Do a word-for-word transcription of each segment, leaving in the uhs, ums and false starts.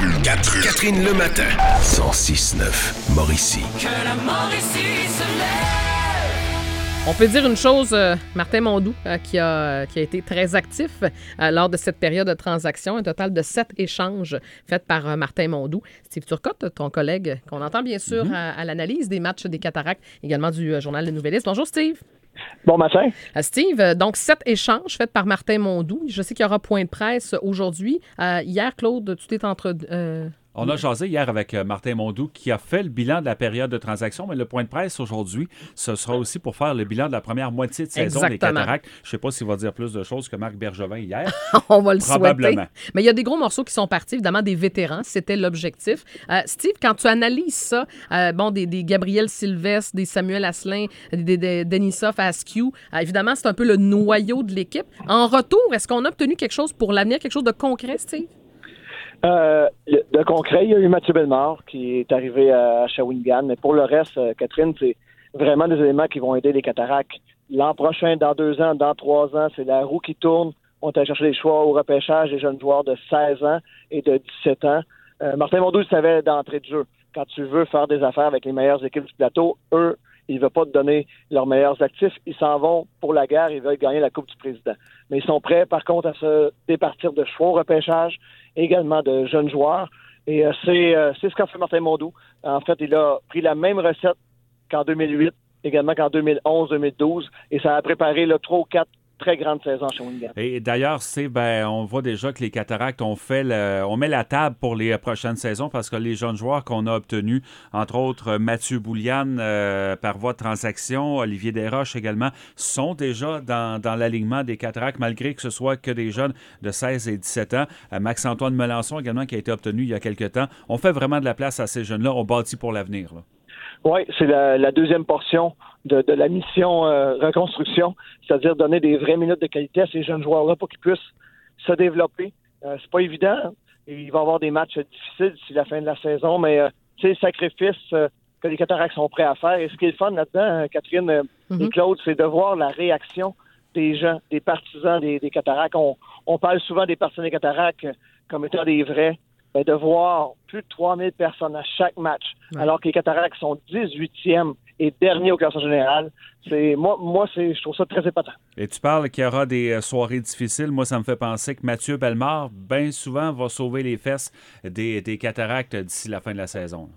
Catherine, Catherine le matin. cent six neuf Mauricie. Que la Mauricie se lève. On peut dire une chose, euh, Martin Mondou, euh, qui, a, qui a été très actif euh, lors de cette période de transaction, un total de sept échanges faits par euh, Martin Mondou. Steve Turcotte, ton collègue, qu'on entend bien sûr mm-hmm. à, à l'analyse des matchs des Cataractes, également du euh, Journal Le Nouvelliste. Bonjour Steve. Bon matin. Euh, Steve, euh, donc sept échanges faits par Martin Mondou. Je sais qu'il y aura point de presse aujourd'hui. Euh, hier, Claude, tu t'es entre... Euh, On a jasé hier avec Martin Mondou qui a fait le bilan de la période de transaction, mais le point de presse aujourd'hui, ce sera aussi pour faire le bilan de la première moitié de saison Exactement. des Cataractes. Je ne sais pas s'il va dire plus de choses que Marc Bergevin hier. On va le Probablement. souhaiter. Mais il y a des gros morceaux qui sont partis, évidemment, des vétérans. C'était l'objectif. Euh, Steve, quand tu analyses ça, euh, bon, des, des Gabriel Sylvestre, des Samuel Asselin, des, des Denisov Askew, euh, évidemment, c'est un peu le noyau de l'équipe. En retour, est-ce qu'on a obtenu quelque chose pour l'avenir, quelque chose de concret, Steve? Euh, de concret, il y a eu Mathieu Bellemare qui est arrivé à Shawinigan, mais pour le reste, Catherine, c'est vraiment des éléments qui vont aider les Cataractes. L'an prochain, dans deux ans, dans trois ans, c'est la roue qui tourne. On est allé chercher des choix au repêchage des jeunes joueurs de seize ans et de dix-sept ans. Euh, Martin Mondou le savait d'entrée de jeu. Quand tu veux faire des affaires avec les meilleures équipes du plateau, eux, ils ne veulent pas te donner leurs meilleurs actifs. Ils s'en vont pour la guerre. Ils veulent gagner la Coupe du Président. Mais ils sont prêts, par contre, à se départir de choix au repêchage, également de jeunes joueurs. Et euh, c'est, euh, c'est ce qu'a fait Martin Mondou. En fait, il a pris la même recette qu'en deux mille huit, également qu'en deux mille onze deux mille douze. Et ça a préparé là, trois ou quatre très grande saison chez Shawinigan. Et d'ailleurs, c'est, ben, on voit déjà que les Cataractes ont fait le, on met la table pour les prochaines saisons parce que les jeunes joueurs qu'on a obtenus, entre autres Mathieu Bouliane euh, par voie de transaction, Olivier Desroches également, sont déjà dans, dans l'alignement des Cataractes, malgré que ce soit que des jeunes de seize et dix-sept ans. Euh, Max-Antoine Melançon également, qui a été obtenu il y a quelques temps. On fait vraiment de la place à ces jeunes-là. On bâtit pour l'avenir, là. Oui, c'est la, la deuxième portion de, de la mission euh, reconstruction, c'est-à-dire donner des vraies minutes de qualité à ces jeunes joueurs-là pour qu'ils puissent se développer. Euh, c'est pas évident. Il va y avoir des matchs difficiles d'ici la fin de la saison, mais euh, c'est le sacrifice euh, que les Cataractes sont prêts à faire. Et ce qui est le fun là-dedans, Catherine euh, mm-hmm. et Claude, c'est de voir la réaction des gens, des partisans des, des Cataractes. On, on parle souvent des partisans des Cataractes comme étant des vrais. Ben, de voir plus de trois mille personnes à chaque match, ouais. alors que les Cataractes sont dix-huitième et dernier au classement général, c'est, moi, moi c'est, je trouve ça très épatant. Et tu parles qu'il y aura des soirées difficiles. Moi, ça me fait penser que Mathieu Bellemare, bien souvent, va sauver les fesses des, des Cataractes d'ici la fin de la saison.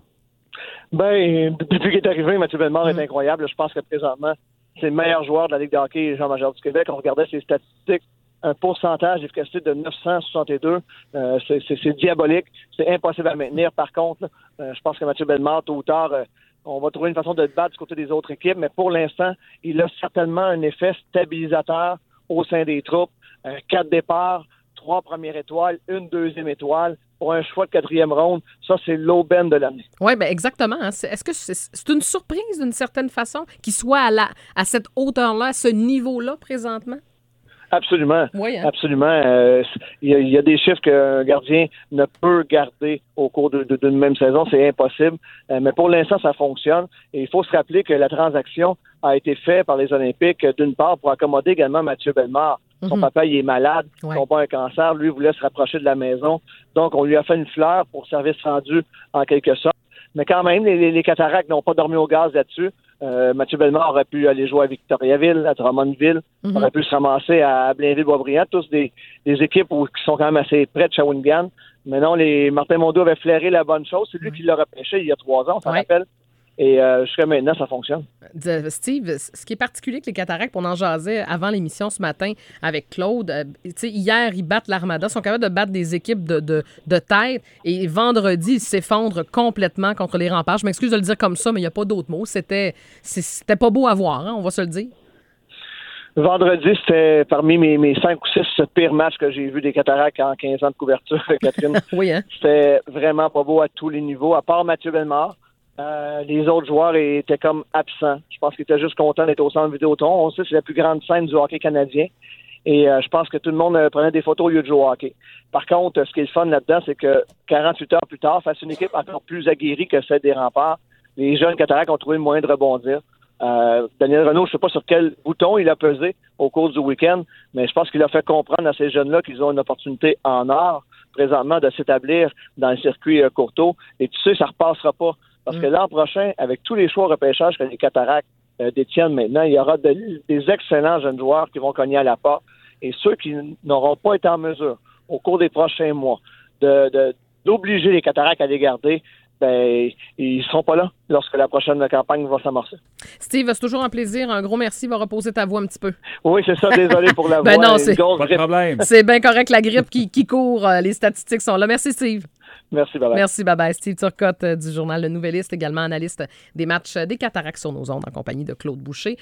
Ben, depuis qu'il est arrivé, Mathieu Bellemare mmh. est incroyable. Je pense que présentement, c'est le meilleur joueur de la Ligue de hockey Jean Major du Québec. On regardait ses statistiques. Un pourcentage d'efficacité de neuf cent soixante-deux. Euh, c'est, c'est, c'est diabolique. C'est impossible à maintenir. Par contre, là, euh, je pense que Mathieu Bellemare, tôt ou tard, euh, on va trouver une façon de le battre du côté des autres équipes. Mais pour l'instant, il a certainement un effet stabilisateur au sein des troupes. Euh, quatre départs, trois premières étoiles, une deuxième étoile. Pour un choix de quatrième ronde, ça, c'est l'aubaine de l'année. Oui, bien exactement. Hein. C'est, est-ce que c'est, c'est une surprise d'une certaine façon qu'il soit à, la, à cette hauteur-là, à ce niveau-là présentement? Absolument, oui, hein? absolument. Euh, il, y a, il y a des chiffres qu'un gardien ne peut garder au cours de, de, d'une même saison, c'est impossible. Euh, mais pour l'instant, ça fonctionne. Et il faut se rappeler que la transaction a été faite par les Olympiques, d'une part, pour accommoder également Mathieu Bellemare. Son mm-hmm. papa, il est malade, ouais. son père a un cancer, lui voulait se rapprocher de la maison. Donc, on lui a fait une fleur pour service rendu en quelque sorte. Mais quand même, les, les, les Cataractes n'ont pas dormi au gaz là-dessus. Euh, Mathieu Bellemare aurait pu aller jouer à Victoriaville, à Drummondville, mm-hmm. aurait pu se ramasser à Blainville-Boisbriand, tous des, des équipes où, qui sont quand même assez près de Shawinigan. Mais non, les Martin Mondou avait flairé la bonne chose. C'est lui mm-hmm. qui l'a repêché il y a trois ans, on s'en ouais. rappelle. Et euh, jusqu'à maintenant, ça fonctionne. Steve, ce qui est particulier avec les Cataractes, on en jasait avant l'émission ce matin avec Claude. Euh, hier, ils battent l'Armada, ils sont capables de battre des équipes de, de, de tête. Et vendredi, ils s'effondrent complètement contre les Remparts. Je m'excuse de le dire comme ça, mais il n'y a pas d'autre mot. C'était, c'était pas beau à voir, hein, on va se le dire. Vendredi, c'était parmi mes, mes cinq ou six pires matchs que j'ai vus des Cataractes en quinze ans de couverture, Catherine. Oui, hein? C'était vraiment pas beau à tous les niveaux, à part Mathieu Bellemare. Euh, les autres joueurs étaient comme absents. Je pense qu'ils étaient juste contents d'être au centre Vidéotron. On sait que c'est la plus grande scène du hockey canadien. Et euh, je pense que tout le monde euh, prenait des photos au lieu de jouer au hockey. Par contre, ce qui est le fun là-dedans, c'est que quarante-huit heures plus tard, face à une équipe encore plus aguerrie que celle des Remparts, les jeunes Cataractes ont trouvé le moyen de rebondir. Euh, Daniel Renaud, je ne sais pas sur quel bouton il a pesé au cours du week-end, mais je pense qu'il a fait comprendre à ces jeunes-là qu'ils ont une opportunité en or présentement de s'établir dans le circuit euh, Courtois. Et tu sais, ça ne repassera pas. Parce mm. que l'an prochain, avec tous les choix repêchage que les Cataractes euh, détiennent maintenant, il y aura de, des excellents jeunes joueurs qui vont cogner à la porte. Et ceux qui n'auront pas été en mesure, au cours des prochains mois, de, de, d'obliger les Cataractes à les garder, ben, ils ne seront pas là lorsque la prochaine campagne va s'amorcer. Steve, c'est toujours un plaisir. Un gros merci. Va reposer ta voix un petit peu. Oui, c'est ça. Désolé pour la ben voix. Non, c'est... Pas de problème. C'est bien correct. La grippe qui, qui court. Les statistiques sont là. Merci, Steve. Merci, bye-bye. Merci, bye-bye. Steve Turcotte du journal Le Nouvelliste, également analyste des matchs des Cataractes sur nos ondes en compagnie de Claude Boucher.